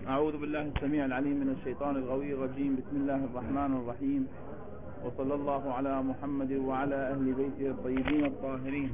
أعوذ بالله السميع العليم من الشيطان الغوي الرجيم. بسم الله الرحمن الرحيم، وصلى الله على محمد وعلى أهل بيته الطيبين الطاهرين.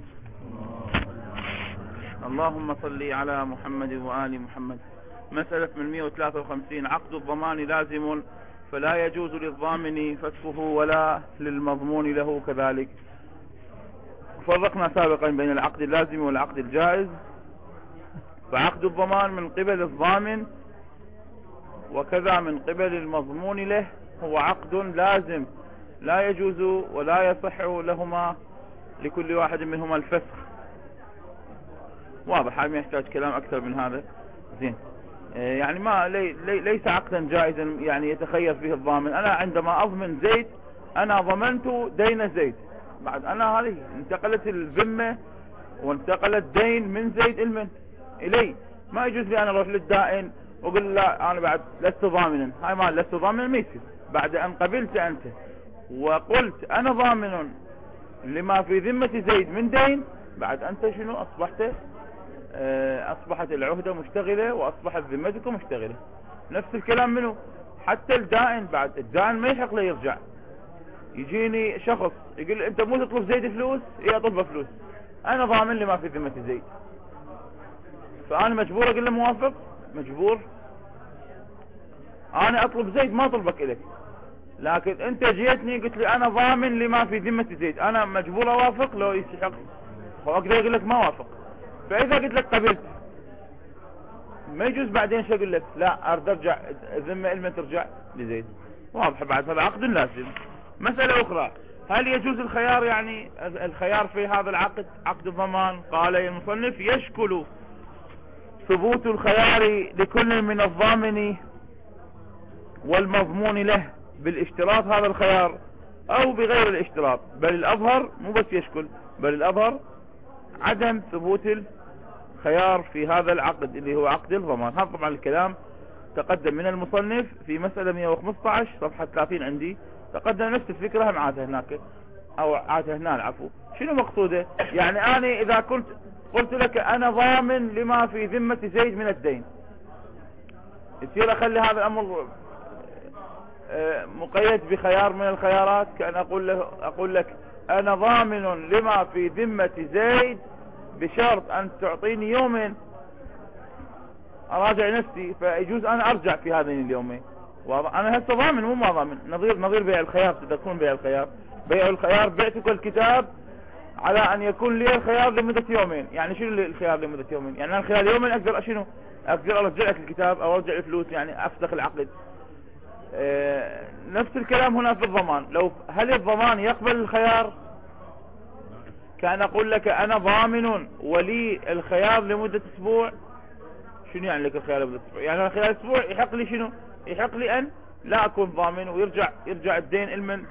اللهم صل على محمد وآل محمد. مسألة من 153. عقد الضمان لازم فلا يجوز للضامن فسخه ولا للمضمون له كذلك. فرقنا سابقا بين العقد اللازم والعقد الجائز. فعقد الضمان من قبل الضامن وكذا من قبل المضمون له هو عقد لازم لا يجوز ولا يصح لهما لكل واحد منهما الفسخ. واضح، ما يحتاج كلام أكثر من هذا. زين، يعني ما ليس عقدا جائزا يعني يتخير فيه الضامن. أنا عندما أضمن زيد أنا ضمنت دين زيد، بعد أنا هذه انتقلت الذمة وانتقل الدين من زيد إلي. ما يجوز لي أنا أروح للدائن وقل لا أنا بعد لست ضامنا. هاي ما لست ضامنا ما يصير. بعد أن قبلت أنت وقلت أنا ضامن لما في ذمة زيد من دين، بعد أنت شنو أصبحت العهدة مشتغلة وأصبحت ذمتك مشتغلة. نفس الكلام منه حتى الدائن. بعد الدائن ما يحق له يرجع. يجيني شخص يقول أنت مو تطلب زيد فلوس، إيه أطلب فلوس، أنا ضامن لما في ذمة زيد. فأنا مجبور أقول له موافق، مجبور أنا أطلب زيد ما أطلبك إليك. لكن أنت جيتني قلت لي أنا ضامن لما في ذمة زيد، أنا مجبور أوافق لو يستحق. وأقدر أقول لك ما وافق. فإذا قلت لك قبلت ما يجوز بعدين شو أقول لك لا أرد أرجع الذمة إلما ترجع لزيد. واضح. بعد هذا عقد لازم. مسألة أخرى، هل يجوز الخيار؟ يعني الخيار في هذا العقد عقد الضمان. قال المصنف يشكل ثبوت الخيار لكل من الضامن والمضمون له بالاشتراط هذا الخيار او بغير الاشتراط، بل الاظهر مو بس يشكل، بل الاظهر عدم ثبوت الخيار في هذا العقد اللي هو عقد الضمان. هذا طبعا الكلام تقدم من المصنف في مسألة 115 صفحة 30 عندي. تقدم نفس الفكرة هم عادها هناك او عادها هنا العفو. شنو مقصوده؟ يعني انا اذا قلت لك انا ضامن لما في ذمة زيد من الدين، يصير اخلي هذا الامر مقيد بخيار من الخيارات، كأن اقول لك انا ضامن لما في ذمة زيد بشرط ان تعطيني يومين اراجع نفسي، فيجوز انا ارجع في هذين اليومين. انا هسه ضامن مو ما ضامن. نظير بيع الخيار. تكون بيع الخيار، بيع الخيار بعتك الكتاب على ان يكون لي الخيار لمدة يومين. يعني شنو الخيار لمدة يومين؟ يعني انا خلال يومين اقدر شنو؟ اقدر ارجع لك الكتاب او ارجع الفلوس، يعني افسخ العقد. نفس الكلام هنا في الضمان. هل الضمان يقبل الخيار؟ كان اقول لك انا ضامن ولي الخيار لمدة اسبوع. شنو يعني لك الخيار لمدة اسبوع؟ يعني خلال اسبوع يحق لي شنو؟ يحق لي ان لا اكون ضامن ويرجع الدين المن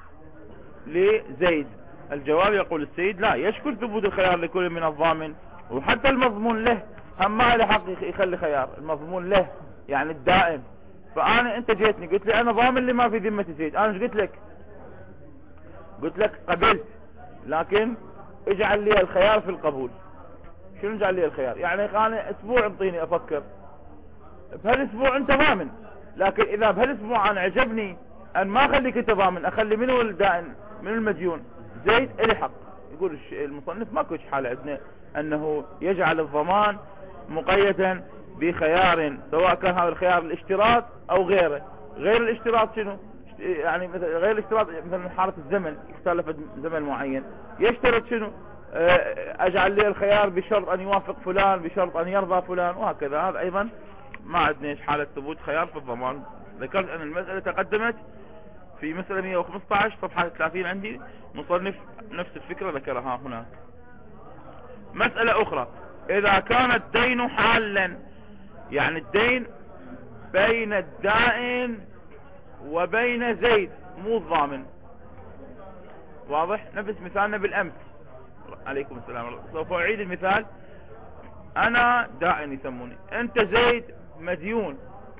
لزيد. الجواب يقول السيد لا، يشكل ثبوت الخيار لكل من الضامن وحتى المضمون له. هم ما له حق يخلي خيار. المضمون له يعني الدائم. انت جيتني قلت لي انا ضامن لما في ذمة زيد، انا ايش قلت لك قبلت، لكن اجعل لي الخيار في القبول. شنو اجعل لي الخيار؟ يعني انا اسبوع انطيني افكر. بهالاسبوع انت ضامن، لكن اذا بهالاسبوع انا عجبني ان ما اخليك انت ضامن، اخلي منو الدائن من المديون زيد الي حق. يقول المصنف ماكو حالة عندنا انه يجعل الضمان مقيدا بخيار، سواء كان هذا الخيار الاشتراط او غيره. غير الاشتراط شنو؟ يعني مثل غير الاشتراط مثل حالة الزمن، يختلف زمن معين يشترط شنو؟ اجعل لي الخيار بشرط ان يوافق فلان، بشرط ان يرضى فلان، وهكذا. هذا ايضا ما عندنا حالة ثبوت خيار في الضمان. ذكرت ان المسألة تقدمت في مسألة 115 صفحة 30 عندي. مصنف نفس الفكرة ذكرها هنا. مسألة اخرى، اذا كان الدين حالا، يعني الدين بين الدائن وبين زيد مو الضامن. واضح؟ نفس مثالنا بالامس. عليكم السلام. سوف اعيد المثال. انا دائن يسموني، انت زيد مديون،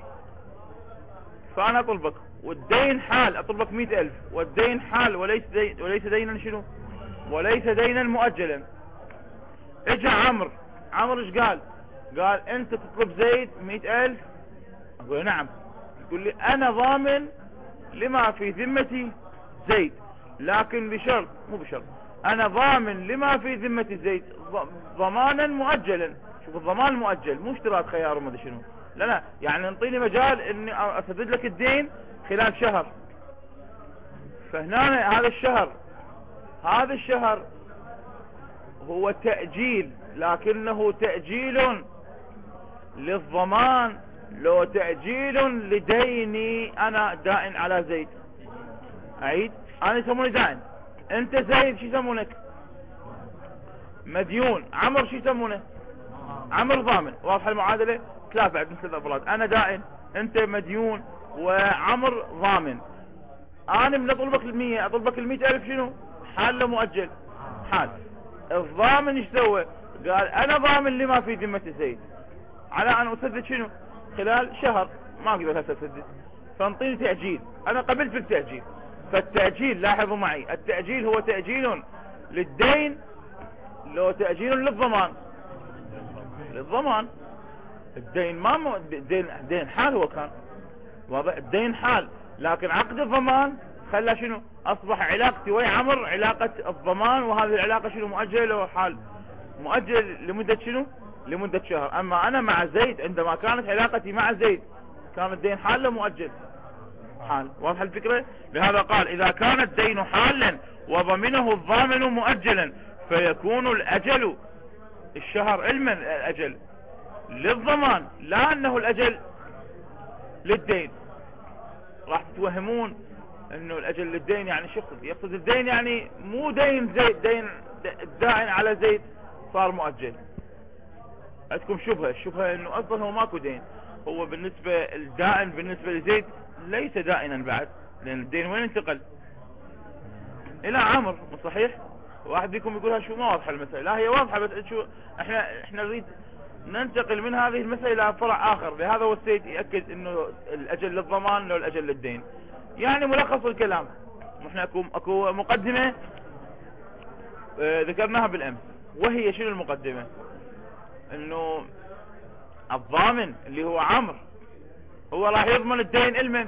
فانا اطلبك والدين حال، اطلبك 100,000 والدين حال وليس دينا شنو؟ وليس دينا مؤجلا. اجا عمرو ايش قال؟ انت تطلب زيد 100,000 اقول نعم. يقول لي انا ضامن لما في ذمتي زيد، لكن بشرط، مو بشرط، انا ضامن لما في ذمتي زيد ضمانا مؤجلا. شوف الضمان مؤجل، مو اشتراط خيار وما ادري شنو. لا يعني انطيني مجال اني اسدد لك الدين خلال شهر. فهنا هذا الشهر هو تأجيل، لكنه تأجيل للضمان، لو تأجيل لديني انا دائن على زيد. اعيد، انا يسموني دائن، انت زيد شو يسمونك؟ مديون. عمر شو يسمونه؟ عمر ضامن. واضحه المعادله؟ ثلاثه بعد مثل الافراد، انا دائن، انت مديون، وعمر ضامن. انا من اطلبك ال100، اطلبك ال100,000 شنو؟ حال لو مؤجل؟ حال. الضامن ايش سوى؟ قال انا ضامن لما في ذمة زيد على ان اسدد شنو؟ خلال شهر، ما اقدر هسه اسدد، فانطيني تأجيل. انا قبلت بالتأجيل. فالتأجيل، لاحظوا معي، التأجيل هو تأجيل للدين، لو تأجيل للضمان. للضمان الدين ما دين حال هو كان واضح، الدين حال، لكن عقد الضمان خلى شنو؟ اصبح علاقتي ويا عمر علاقة الضمان، وهذه العلاقة شنو؟ مؤجلة وحال، مؤجل لمدة شنو؟ لمدة شهر. اما انا مع زيد عندما كانت علاقتي مع زيد كان الدين حال مؤجل؟ حال. واضح الفكرة؟ لهذا قال اذا كان الدين حالا وضمنه الضامن مؤجلا فيكون الاجل الشهر علما الاجل للضمان، لا انه الاجل للدين. راح تتوهمون انه الاجل للدين يعني شو يقصد الدين، يعني مو دين زيد، دين الدائن على زيد صار مؤجل. عندكم شبهة، الشبهة انه اصلا هو ماكو دين، هو بالنسبة الدائن بالنسبة لزيد ليس دائنا بعد، لان الدين وين انتقل؟ الى عمر، مو صحيح؟ واحد فيكم يقولها شو ما واضحة المسألة. لا هي واضحة، بس شو احنا نريد ننتقل من هذه المسألة الى فرع اخر. لهذا هو السيد يأكد انه الاجل للضمان لو الاجل للدين. يعني ملخص الكلام، احنا اكو مقدمة ذكرناها بالامس، وهي شنو المقدمة؟ انه الضامن اللي هو عمرو هو راح يضمن الدين المن،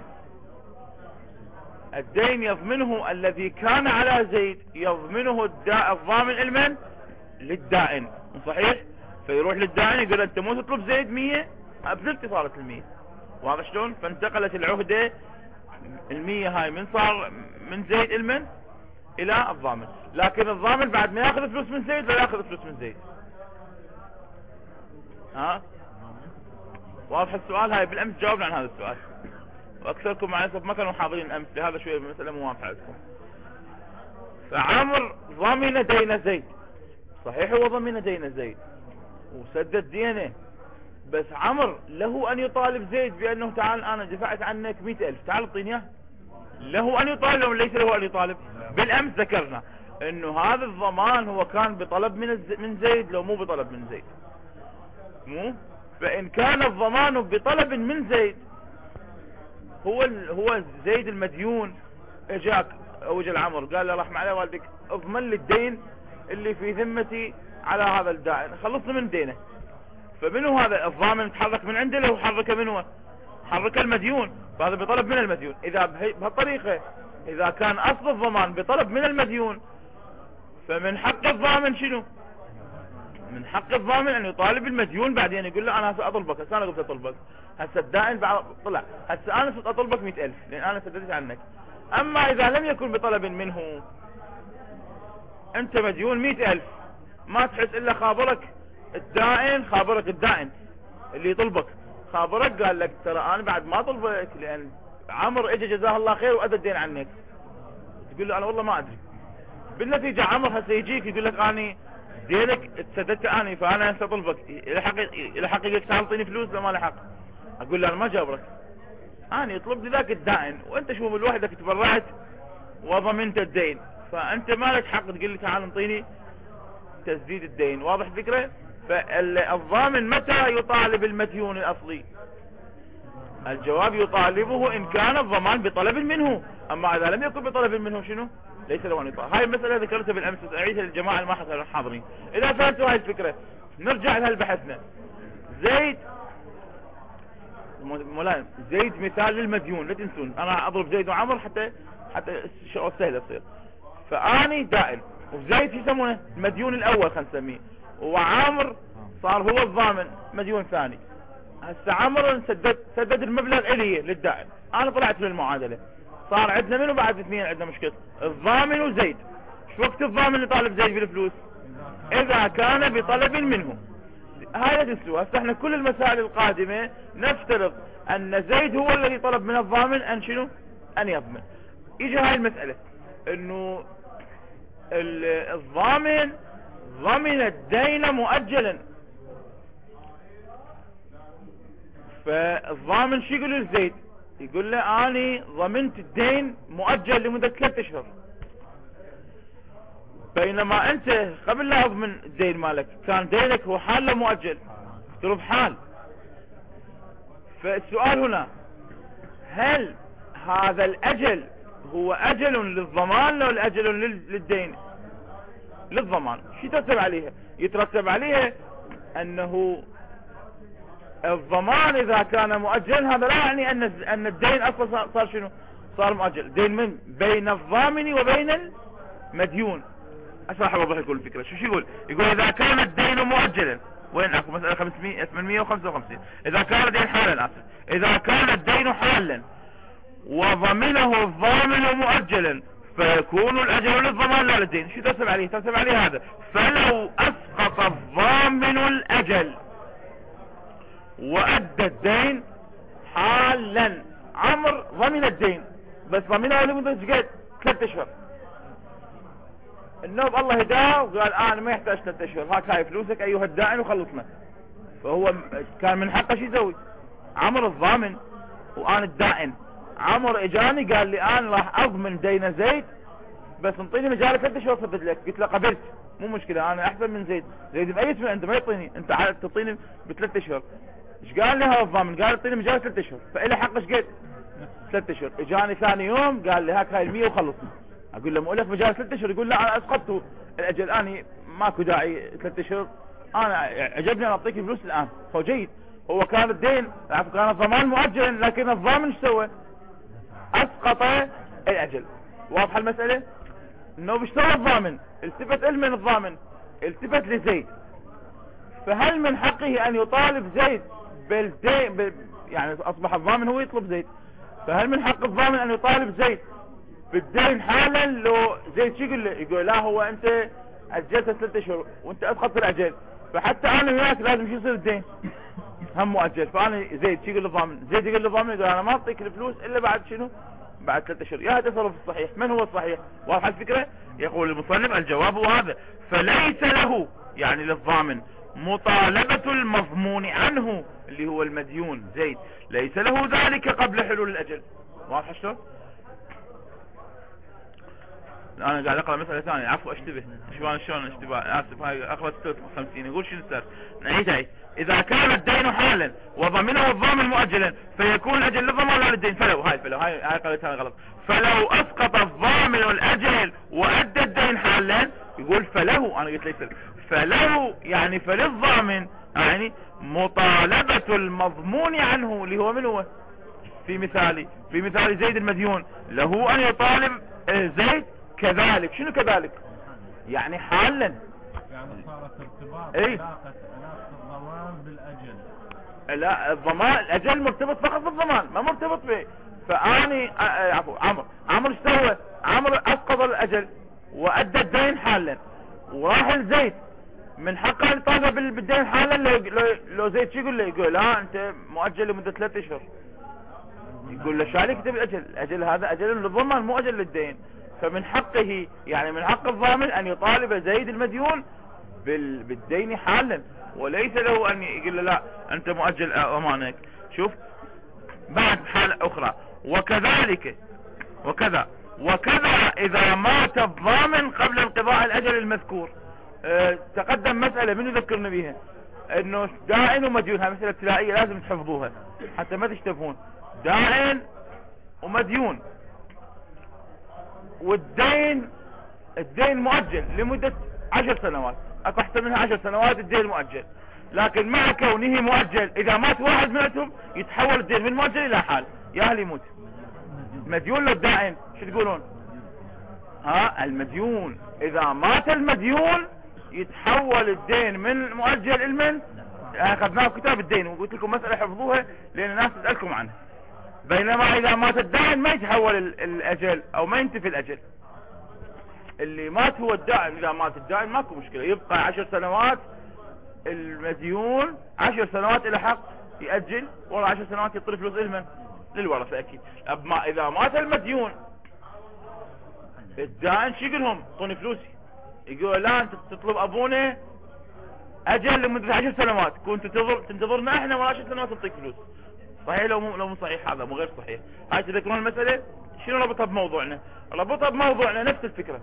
الدين يضمنه الذي كان على زيد، يضمنه الضامن المن للدائن، صحيح؟ فيروح للدائن يقول انت مو تطلب زيد 100، ابذلت صارت ال100. واضح شلون؟ فانتقلت العهدة ال100 هاي من صار من زيد المن الى الضامن، لكن الضامن بعد ما ياخذ فلوس من زيد لا ياخذ فلوس من زيد. ها واضح السؤال؟ هاي بالامس جاوبنا عن هذا السؤال، واكثركم مع الاسف ما كانوا حاضرين امس، لهذا شويه المساله مو واضحه عندكم. فعمر ضمن دين زيد، صحيح هو ضمن دين زيد وسدد دينه، بس عمر له ان يطالب زيد بانه تعال انا دفعت عنك 100,000 تعال اعطيني اياه. له ان يطالب ولا ليس له ان يطالب؟ بالامس ذكرنا انه هذا الضمان هو كان بطلب من زيد، لو مو بطلب من زيد مو. فان كان الضمان بطلب من زيد، هو زيد المديون اجاك او اجى العمر قال له رحم على والدك اضمن لي الدين اللي في ذمتي على هذا الدائن، خلصنا من دينه. فمنه هذا الضامن تحرك من عنده، له حرك منه، حرك المديون، فهذا بطلب من المديون. اذا بهالطريقة اذا كان اصل الضمان بطلب من المديون، فمن حق الضامن شنو؟ من حق الضامن ان يطالب المديون بعدين، يقول له انا هسه اطلبك، هسه انا قلت اطلبك، هسه الدائن طلع، هسه انا صرت اطلبك 100,000 لان انا سددت عنك. اما اذا لم يكن بطلب منه، انت مديون 100,000، ما تحس الا خابرك الدائن اللي يطلبك، خابرك قال لك ترى انا بعد ما طلبك لان عمر اجى جزاه الله خير وادى الدين عنك. تقول له انا والله ما ادري. بالنتيجة عمر هسه يجيك يقول لك اني دينك اتسددت اني، فانا هسه اطلبك، الحق يقول تعال اعطيني فلوس لو ما لحق. اقول له انا ما جابرك، انا يطلب لي ذاك الدائن، وانت شو من لوحدك تبرعت وضمنت الدين، فانت ما لك حق تقول لي تعال انطيني تسديد الدين. واضح الفكرة؟ فالضامن متى يطالب المديون الاصلي؟ الجواب يطالبه ان كان الضمان بطلب منه، اما اذا لم يكن بطلب منه شنو؟ ليس له ان يطالب. هاي المسألة ذكرتها بالامس، اعيدها للجماعة اللي ما حاضرين. اذا فهمتوا هاي الفكرة نرجع لها بحثنا. زيد مولانا زيد مثال للمديون، لا تنسون، انا اضرب زيد وعمر حتى الشغل سهله تصير. فاني دائن وزيد شو يسمونه المديون الاول خلينا نسميه، وعامر صار هو الضامن مديون ثاني. هسه عمر سدد المبلغ الي للدائن، انا طلعت من المعادله، صار عندنا منو بعد اثنين عندنا مشكله، الضامن وزيد. شو وقت الضامن اللي طالب زيد بالفلوس؟ اذا كان بطلب منه. هاي لا تنسوها. هسه احنا كل المسائل القادمه نفترض ان زيد هو الذي طلب من الضامن ان شنو؟ ان يضمن. يجي هاي المساله انه الضامن ضمن الدين مؤجلا، فالضامن شو يقول لزيد؟ يقول له اني ضمنت الدين مؤجل لمدة 3 اشهر، بينما انت قبل لا اضمن الدين مالك كان دينك هو حال لا مؤجل، افترض حال. فالسؤال هنا هل هذا الاجل هو اجل للضمان لو الاجل للدين؟ للضمان. شو يترتب عليها؟ يترتب عليها انه الضمان اذا كان مؤجل هذا لا يعني ان الدين اصلا صار شنو؟ صار مؤجل. دين من بين الضامن وبين المديون. اشرح اوضح لكم الفكره. شو يقول؟ يقول اذا كان الدين مؤجلا، وين اكو مساله 855، اذا كان الدين حالا، اسف، اذا كان الدين حالا وضمنه الضامن مؤجلا فيكون الاجل للضمان لا للدين. شو ترتب عليه؟ ترتب عليه هذا: فلو اسقط الضامن الاجل وادى الدين حالا. عمر ضمن الدين بس ضمنه لمدة قد 3 اشهر. النوب الله هداه وقال انا ما يحتاج 3 اشهر، هاي فلوسك ايها الدائن وخلصنا. فهو كان من حقه شو يسوي؟ عمر الضامن وانا الدائن. عمر اجاني قال لي انا راح اضمن دين زيد بس انطيني مجال 3 اشهر اسدد لك. قلت له قبلت، مو مشكله، انا احسن من زيد. زيد ميت من عنده ما يعطيني، انت تعطيني ب3 اشهر. ايش قال لي هذا الضامن؟ قال اعطيني مجال 3 اشهر، فإلي حق ايش قد؟ 3 اشهر. اجاني ثاني يوم قال لي هاك هاي 100 وخلصنا. اقول له مو لك مجال 3 اشهر؟ يقول لا انا اسقطت الاجل، اني ماكو داعي 3 اشهر، انا عجبني انا اعطيك الفلوس الان. هو جيد، هو كان الدين كان الضمان مؤجلا لكن الضامن ايش سوى؟ اسقط الاجل. واضحه المساله؟ انه بيشتغل الضامن، التفت من الضامن؟ التفت لزيد. فهل من حقه ان يطالب زيد بالدين يعني اصبح الضامن هو يطلب زيد، فهل من حق الضامن ان يطالب زيد بالدين حالا لو زيد شو يقول له؟ يقول لا هو انت اجلت 3 اشهر وانت اسقطت الاجل، فحتى انا وياك لازم شو يصير الدين؟ هم مؤجل. فانا زيد شو يقول للضامن؟ زيد يقول للضامن يقول انا ما اعطيك الفلوس الا بعد شنو؟ بعد 3 اشهر. يا هذا تصرف الصحيح. من هو الصحيح؟ واضحه الفكره؟ يقول المصنف الجواب هو هذا: فليس له يعني للضامن مطالبة المضمون عنه اللي هو المديون زيد، ليس له ذلك قبل حلول الاجل. واضح شلون؟ انا قاعد اقرا مسألة ثانية، عفوا اشتبه شلون اشتباه، اسف. هاي اقرا 53 يقول شنو صار؟ نعيدها: اذا كان الدين حالا وضمنه الضامن مؤجلا فيكون الاجل للضمان لا للدين. فلو هاي قريتها غلط. فلو اسقط الضامن الاجل وادى الدين حالا، يقول فله، انا قلت ليس، فله يعني فللضامن يعني مطالبة المضمون عنه اللي هو من هو؟ في مثال زيد المديون، له ان يطالب زيد كذلك. شنو كذلك؟ يعني حالا، يعني صارت ارتباط علاقة الضمان بالاجل. لا، الضمان الاجل مرتبط فقط بالضمان، ما مرتبط به. فاني عفوا عمر ايش سوى؟ عمر اسقط الاجل وادى الدين حالا وراح لزيد، من حقه ان يطالب بالدين حالا. لو زيد شو يقول له؟ يقول لا انت مؤجل لمدة 3 اشهر. يقول له شالك كتب الاجل هذا اجل للضمان مو اجل للدين. فمن حقه يعني من حق الضامن ان يطالب زيد المديون بالدين حالا، وليس له ان يقول له لا انت مؤجل ضمانك. شوف بعد حالة اخرى: وكذا اذا مات الضامن قبل انقضاء الاجل المذكور. تقدم مسألة من يذكرنا بها انه دائن ومديون، هاي مسألة ابتدائية لازم تحفظوها حتى ما تشتبهون. دائن ومديون، والدين الدين مؤجل لمدة 10 سنوات، اكو احسن منها 10 سنوات الدين مؤجل. لكن مع كونه مؤجل اذا مات واحد منهم يتحول الدين من مؤجل الى حال. يا هل يموت مديون للدائن؟ شو تقولون؟ المديون اذا مات المديون يتحول الدين من مؤجل المن. اخذناه كتاب الدين وقلت لكم مسألة حفظوها لان الناس تسألكم عنها. بينما اذا مات الدائن ما يتحول الاجل او ما ينتفي الاجل. اللي مات هو الدائن. اذا مات الدائن ماكو مشكلة، يبقى 10 سنوات المديون 10 سنوات الى حق يأجل، والله 10 سنوات يطرف فلوس المن للورثة اكيد. اما اذا مات المديون الدائن شو يقولهم؟ اعطوني فلوسي. يقول لا انت تطلب ابونا اجل لمدة 10 سنوات، كنت تنتظرنا احنا ولا 10 سنوات نعطيك فلوس. صحيح لو مو صحيح؟ هذا مو غير صحيح. هاي تذكرون المسألة؟ شنو ربطها بموضوعنا؟ ربطها بموضوعنا نفس الفكرة.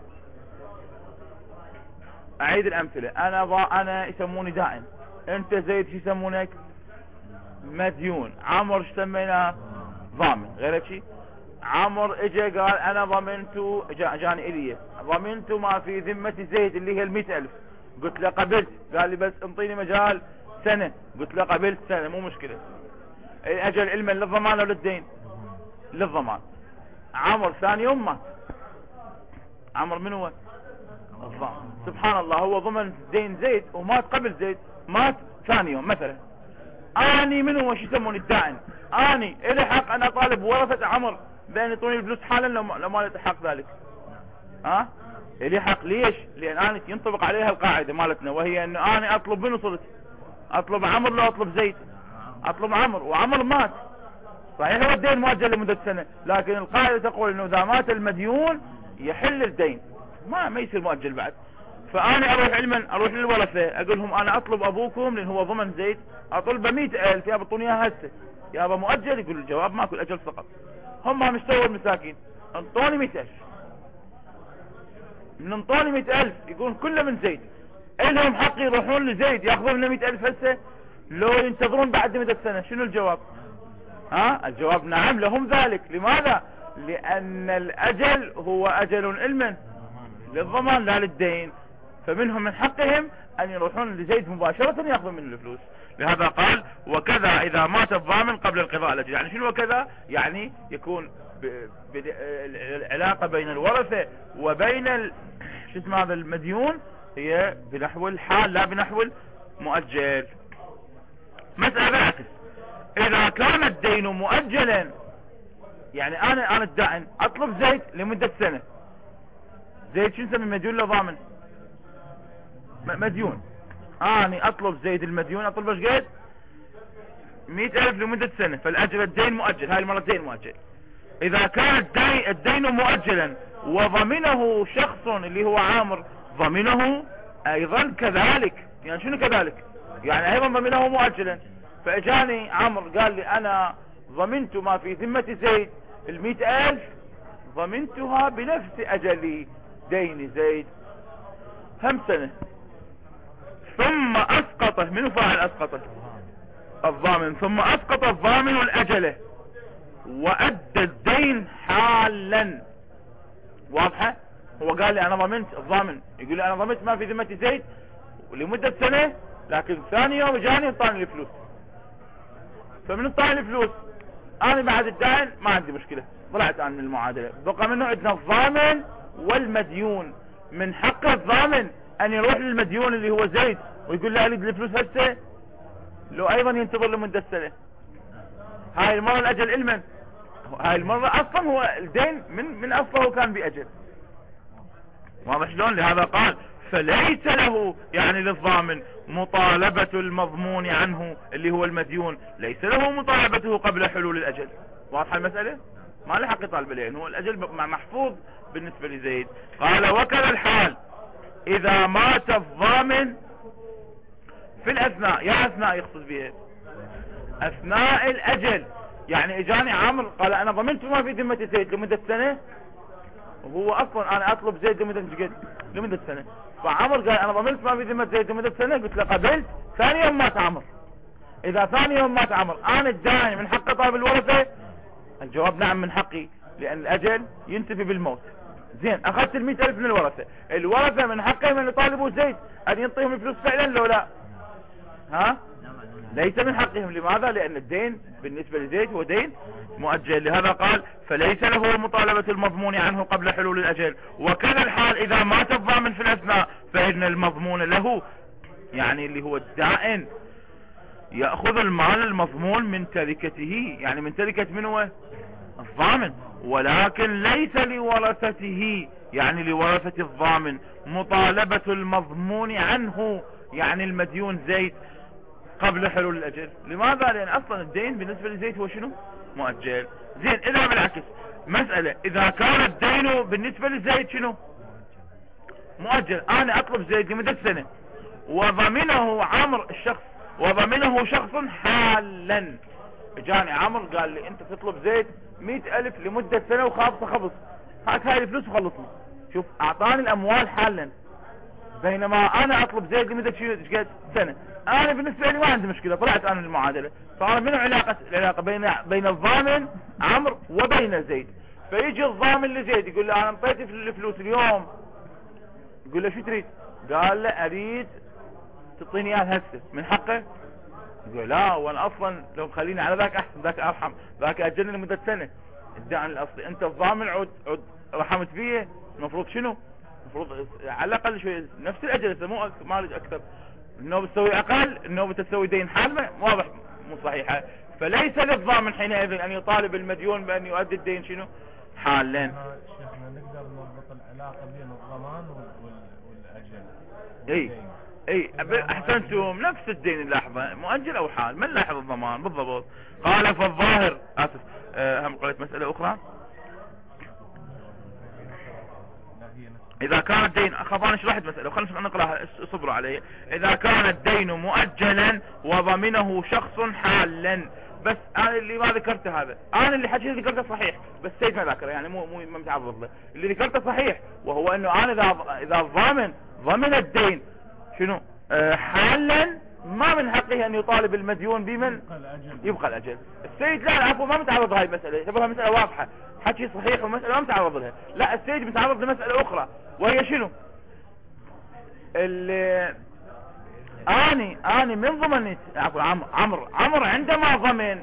اعيد الامثلة. انا يسموني دائن، انت زيد شو يسمونك؟ مديون. عمر شو سميناه؟ ضامن. غير شيء عمر اجى قال انا ضمنت، جاني الي ضمنت ما في ذمة زيد اللي هي 100,000. قلت له قبلت. قال لي بس انطيني مجال سنة. قلت له قبلت سنة مو مشكلة. اجل علما للضمان او للدين؟ للضمان. عمر ثاني يوم مات. عمر من هو؟ الضامن. سبحان الله، هو ضمن دين زيد ومات قبل زيد، مات ثاني يوم مثلا. اني من هو؟ شو يسموني؟ الدائن. اني الي حق انا طالب ورثة عمر بين يعطوني الفلوس حالا لو ما يتحق ذلك. الي حق. ليش؟ لان انا ينطبق عليها القاعدة مالتنا، وهي انه انا اطلب منه صلت. اطلب عمر لو اطلب زيد؟ اطلب عمر، وعمر مات. صحيح هو الدين مؤجل لمدة سنة، لكن القاعدة تقول انه اذا مات المديون يحل الدين، ما يصير مؤجل بعد. فانا اروح علما اروح للورثة اقول لهم انا اطلب ابوكم لان هو ضمن زيد، اطلبه 100,000 يا بطوني اياها هسه يابا مؤجل. يقول الجواب ماكو، الاجل سقط. هم مش سووا المساكين؟ انطوني 100,000. من انطوني 100,000 يقولون كله من زيد، الهم حق يروحون لزيد ياخذون منه 100,000 هسه لو ينتظرون بعد مدة سنة؟ شنو الجواب؟ الجواب نعم لهم ذلك. لماذا؟ لان الاجل هو اجل علما للضمان لا للدين، فمنهم من حقهم ان يروحون لزيد مباشرة ياخذون منه الفلوس. لهذا قال وكذا اذا مات الضامن قبل انقضاء الاجل. يعني شنو وكذا؟ يعني يكون العلاقة بين الورثة وبين شو اسمه هذا المديون هي بنحو الحال لا بنحو المؤجل. مسألة بالعكس، اذا كان الدين مؤجلا، يعني انا الدائن اطلب زيد لمدة سنة. زيد شو نسمي؟ مديون لو ضامن؟ مديون. اني اطلب زيد المديون اطلب ايش قد؟ 100,000 لمدة سنة، فالاجل الدين مؤجل. هاي المرة الدين مؤجل. اذا كان الدين مؤجلا وضمنه شخص اللي هو عامر، ضمنه ايضا كذلك. يعني شنو كذلك؟ يعني ايضا ضمنه مؤجلا. فاجاني عمر قال لي انا ضمنت ما في ذمة زيد 100,000 ضمنتها بنفس اجلي دين زيد هم سنة، ثم اسقطه. من فاعل اسقطه؟ الضامن. ثم اسقط الضامن الاجله وادى الدين حالا. واضحة؟ هو قال لي انا ضمنت، الضامن يقول لي انا ضمنت ما في ذمة زيد لمدة سنة، لكن ثاني يوم جاني انطاني الفلوس. فمن انطاني الفلوس انا بعد الدائن ما عندي مشكلة، طلعت انا من المعادلة. بقى منه عندنا الضامن والمديون. من حق الضامن ان يروح للمديون اللي هو زيد ويقول له اريد الفلوس هسه، لو ايضا ينتظر لمدة سنة. هاي المرة الاجل علما، هاي المرة اصلا هو الدين من اصله كان باجل. واضح شلون؟ لهذا قال فليس له يعني للضامن مطالبة المضمون عنه اللي هو المديون، ليس له مطالبته قبل حلول الاجل. واضحة المسألة؟ ما له حق يطالب عليه، هو الاجل محفوظ بالنسبة لزيد. قال وكذا الحال اذا مات الضامن في الاثناء. يا اثناء يقصد بها اثناء الاجل. يعني اجاني عامر قال انا ضمنت ما في ذمة زيد لمدة سنة، وهو اصلا انا اطلب زيد لمدة سنة. فعمر قال انا ضمنت ما في ذمة زيد لمدة سنة. قلت له قبلت. ثاني يوم مات عمر. اذا ثاني يوم مات عمر انا الداعي من حق طالب الورثة؟ الجواب نعم من حقي، لان الاجل ينتفي بالموت. زين اخذت 100,000 من الورثة من حقهم ان يطالبوا زيد ان ينطيهم الفلوس فعلا لو لا؟ ها ليس من حقهم. لماذا؟ لأن الدين بالنسبة لزيد هو دين مؤجل. لهذا قال فليس له مطالبة المضمون عنه قبل حلول الأجل. وكان الحال إذا مات الضامن في الأثناء فإن المضمون له، يعني اللي هو الدائن، يأخذ المال المضمون من تركته، يعني من تركة من هو الضامن، ولكن ليس لورثته، يعني لورثة الضامن مطالبة المضمون عنه، يعني المديون زيد، قبل حلول الأجل. لماذا؟ لأن أصلا الدين بالنسبة لزيد هو شنو؟ مؤجل. زين إذا بالعكس مسألة، إذا كان الدين بالنسبة لزيد شنو؟ مؤجل، أنا أطلب زيد لمدة سنة وضمنه عمرو الشخص، وضمنه شخص حالا. جاني عمرو قال لي أنت تطلب زيد 100,000 لمدة سنة وخابصة خبص، هات هاي الفلوس وخلصنا. شوف أعطاني الأموال حالا، بينما أنا أطلب زيد لمدة شو سنة. أنا بالنسبة لي ما عندي مشكلة، طلعت أنا المعادلة، صار من العلاقة بين الضامن عمرو وبين زيد. فيجي الضامن لزيد يقول له أنا انطيتي في الفلوس اليوم، يقول له شو تريد؟ قال له أريد تعطيني اياها هسه، من حقه؟ يقول لا، وانا اصلا لو خليني على ذاك احسن، ذاك ارحم، ذاك اجلني لمدة سنة. الدعم الاصلي انت الضامن عود رحمت فيه، المفروض شنو؟ المفروض على الاقل شوي نفس الاجل، ما اريد اكثر. النوبة تسوي اقل، النوبة تسوي دين حال، واضح مو صحيحة. فليس للضامن حينئذ ان يطالب المديون بان يؤدي الدين شنو؟ حالا. شيخنا نقدر نربط العلاقة بين الضمان والاجل. اي احسنتم، نفس الدين اللحظة مؤجل او حال، من لاحظ الضمان بالضبط. قال فالظاهر، اسف هم قلت مسألة اخرى، اذا كان الدين اخذاني شرحت مسألة وخلنا نقراها اصبروا علي. اذا كان الدين مؤجلا وضمنه شخص حالا، بس انا اللي ما ذكرته هذا، انا اللي حكيت ذكرته صحيح بس سيد ما ذكره، يعني مو متعرض له. اللي ذكرته صحيح وهو انه انا اذا الضامن ضمن الدين شنو حالا، ما من حقه ان يطالب المديون بمن يبقى الاجل. السيد لا العفو ما متعرض هاي المسألة، يعتبرها مسألة واضحة، حكي صحيح ومسألة ما متعرض لها. لا السيد متعرض لمسألة اخرى، وهي شنو؟ اللي اني من ضمنت عفوا عمرو عندما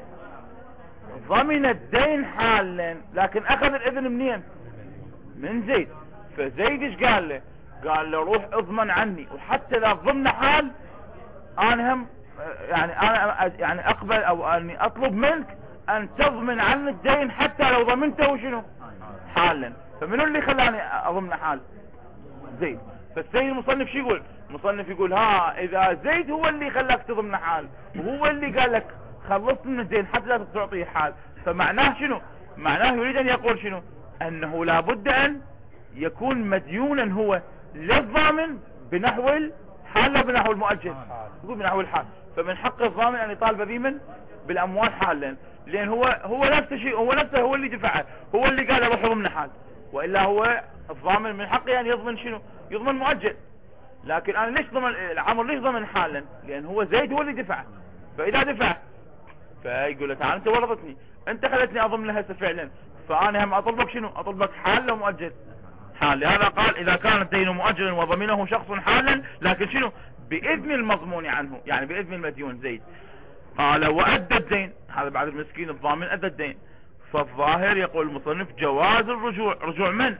ضمن الدين حالا، لكن اخذ الاذن منين؟ من زيد. فزيد ايش قال له؟ قال له روح اضمن عني، وحتى اذا ضمن حال انا هم يعني اقبل او اني اطلب منك ان تضمن عني الدين حتى لو ضمنته شنو حالا. فمنو اللي خلاني اضمن حال؟ زيد. فالسيد المصنف شو يقول؟ المصنف يقول ها اذا زيد هو اللي خلاك تضمن حال، وهو اللي قال لك خلصت من الدين حتى لا تعطيه حال، فمعناه شنو؟ معناه يريد ان يقول شنو؟ انه لابد ان يكون مديونا هو للضامن بنحو الحال لا بنحو المؤجل. يقول بنحو الحال. فمن حق الضامن ان يطالب بمن؟ بالاموال حالا، لان هو نفس الشيء، هو اللي دفعه، هو اللي قال روح ضمن حال، والا هو الضامن من حقه ان يضمن شنو؟ يضمن مؤجل. لكن انا ليش ضمن عمرو ليش ضمن حالا؟ لان هو زيد هو اللي دفع. فاذا دفع فيقول له تعال انت ورطتني، انت خلتني اضمن لها فعلا، فانا هم اطلبك شنو؟ اطلبك حال ومؤجل حال. لهذا قال اذا كان الدين مؤجلا وضمنه شخص حالا، لكن شنو؟ باذن المضمون عنه، يعني باذن المديون زيد. قال وادى الدين، هذا بعد المسكين الضامن ادى الدين. فالظاهر يقول المصنف جواز الرجوع. رجوع من؟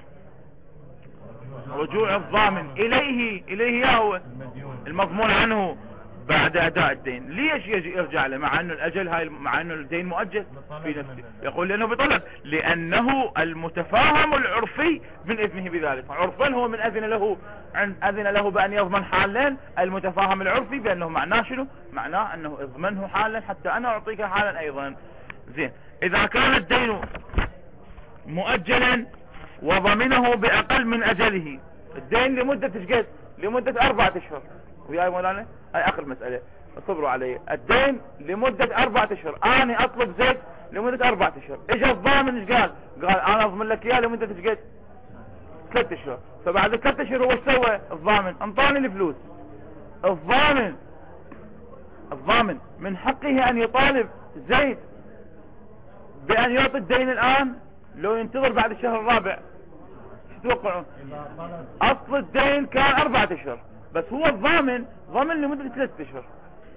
رجوع الضامن اليه يا هو المضمون عنه بعد اداء الدين. ليش يجي يرجع له مع انه الاجل مع انه الدين مؤجل في نفسه؟ يقول لانه بطلب، لانه المتفاهم العرفي من اذنه بذلك. عرفا هو من اذن له بان يضمن حالا، المتفاهم العرفي بانه معناه شنو؟ معناه انه اضمنه حالا حتى انا اعطيك حالا ايضا. زين اذا كان الدين مؤجلا وضمنه باقل من اجله، الدين لمدة ايش؟ لمدة 4 اشهر. وياي مولانا هاي اخر مسألة اصبروا علي. الدين لمدة 4 اشهر، انا اطلب زيد لمدة 4 اشهر. اجا الضامن ايش قال؟ قال انا اضمن لك اياه لمدة ايش؟ 3 اشهر. فبعد 3 اشهر هو ايش سوى الضامن؟ انطاني الفلوس. الضامن من حقه ان يطالب زيد بان يعطي الدين الان لو ينتظر بعد الشهر الرابع. شو تتوقعون؟ اصل الدين كان 4 اشهر، بس هو الضامن ضمن لمدة 3 اشهر.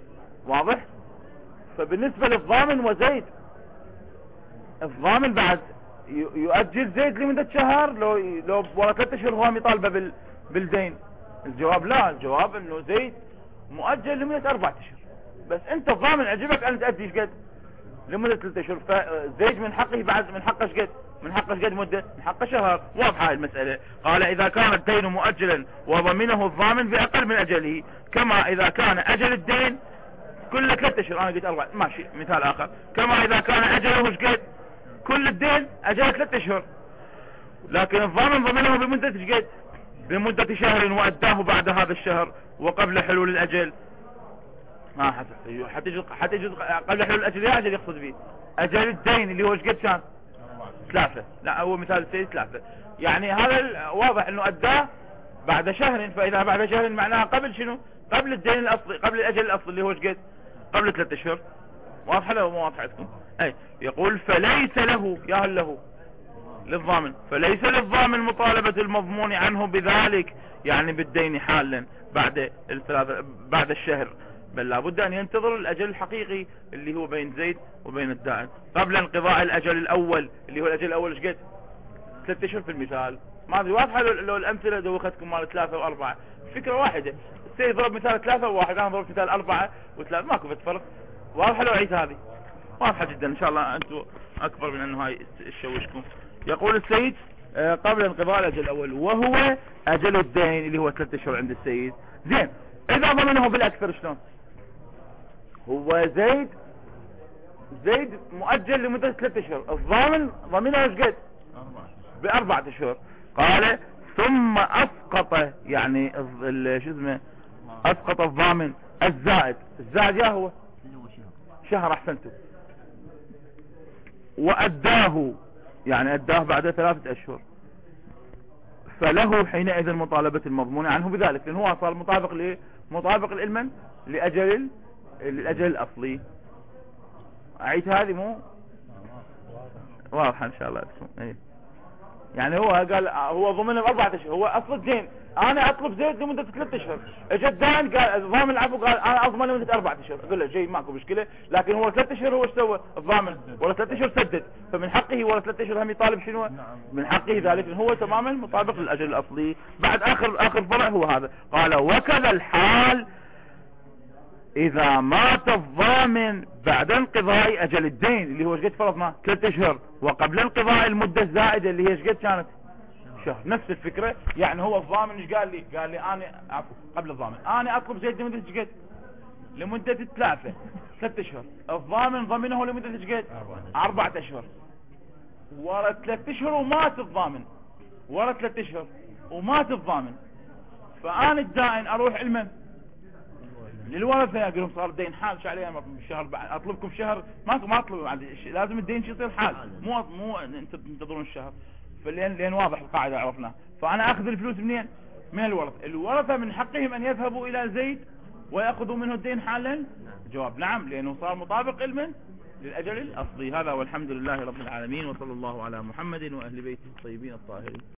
واضح؟ فبالنسبة للضامن وزيد، الضامن بعد يؤجل زيد لمدة شهر لو ورا 3 اشهر هو يطالبه بالدين. الجواب لا، الجواب انه زيد مؤجل لمدة 4 اشهر، بس انت الضامن عجبك ان تأدي ايش قد لمدة 3 اشهر، فزيد من حقه بعد من حقه ايش قد؟ من حقه ايش قد مدة؟ من حقه شهر. واضحة هاي المسألة. قال اذا كان الدين مؤجلا وضمنه الضامن بأقل من اجله، كما اذا كان اجل الدين كل 3 اشهر، انا قلت 4 ماشي، مثال اخر، كما اذا كان اجله ايش قد؟ كل الدين اجل 3 اشهر، لكن الضامن ضمنه بمدة ايش قد؟ بمدة شهر، واداه بعد هذا الشهر وقبل حلول الاجل. حتى قبل حلول الاجل، يا اجل يقصد به اجل الدين اللي هو ايش قد كان؟ 3. لا هو مثال السيد 3، يعني هذا واضح انه اداه بعد شهر، فاذا بعد شهر معناها قبل شنو؟ قبل الدين الاصلي، قبل الاجل الاصلي اللي هو ايش قد؟ قبل 3 اشهر. واضحه لو مو واضحه عندكم؟ اي يقول فليس له، يا هل له للضامن، فليس للضامن مطالبة المضمون عنه بذلك، يعني بالدين حالا بعد الشهر، بل لابد ان ينتظر الاجل الحقيقي اللي هو بين زيد وبين الدائن قبل انقضاء الاجل الاول، اللي هو الاجل الاول ايش قد؟ 3 اشهر في المثال. ما ادري واضحه لو الامثله دوختكم مال 3 و4 فكره واحده. السيد ضرب مثال 3 و1، انا ضربت مثال 4 و3، ماكو فرق. واضحه لو عيد هذه؟ واضحه جدا ان شاء الله، انتم اكبر من انه هاي تشوشكم. يقول السيد قبل انقضاء الاجل الاول وهو اجل الدين اللي هو 3 اشهر عند السيد. زين، اذا ضمنه بالاكثر شلون؟ هو زيد مؤجل لمدة 3 اشهر، الضامن ضمنه ايش قد؟ ب4 اشهر. قال ثم اسقط، يعني شو اسمه، اسقط الضامن الزائد يا هو شهر، احسنتم، واداه، يعني اداه بعد 3 اشهر، فله حينئذ مطالبة المضمون عنه بذلك، لان هو صار مطابق للمن؟ لاجل الاصلي. اعيد هذه مو واضحة ان شاء الله لكم؟ ايه، يعني هو قال هو ضمن ب4 اشهر، هو اصل الدين انا اطلب زيد لمدة 3 اشهر، اجى الدائن قال ضامن العفو قال انا اضمن لمدة 4 اشهر، اقول له جيد ماكو مشكلة، لكن هو 3 اشهر هو ايش سوى الضامن؟ ولا 3 اشهر سدد، فمن حقه ولا 3 اشهر هم يطالب شنو؟ من حقه ذلك، هو تماما مطابق للاجل الاصلي. بعد اخر فرع هو هذا، قال وكذا الحال اذا مات الضامن بعد انقضاء اجل الدين اللي هو ايش قد فرضنا 3 اشهر، وقبل انقضاء المدة الزائدة اللي هي ايش قد كانت؟ شهر. نفس الفكرة، يعني هو الضامن ايش قال لي؟ قال لي انا عفوا قبل الضامن انا اطلب زيد لمدة ايش قد؟ لمدة 3 اشهر، الضامن ضمنه لمدة ايش قد؟ 4 اشهر، ورا 3 اشهر ومات الضامن، ورا 3 اشهر ومات الضامن، فانا الدائن اروح المن؟ للورثة، اقول لهم صار الدين حال شو عليه شهر، اطلبكم شهر ما اطلب، لازم الدين يصير حال، مو انت تنتظرون الشهر. لان واضح القاعدة عرفناها، فانا اخذ الفلوس منين؟ من الورثة من حقهم ان يذهبوا الى زيد ويأخذوا منه الدين حالا؟ جواب نعم، لانه صار مطابق للاجل الاصلي. هذا والحمد لله رب العالمين، وصلى الله على محمد واهل بيته الطيبين الطاهرين.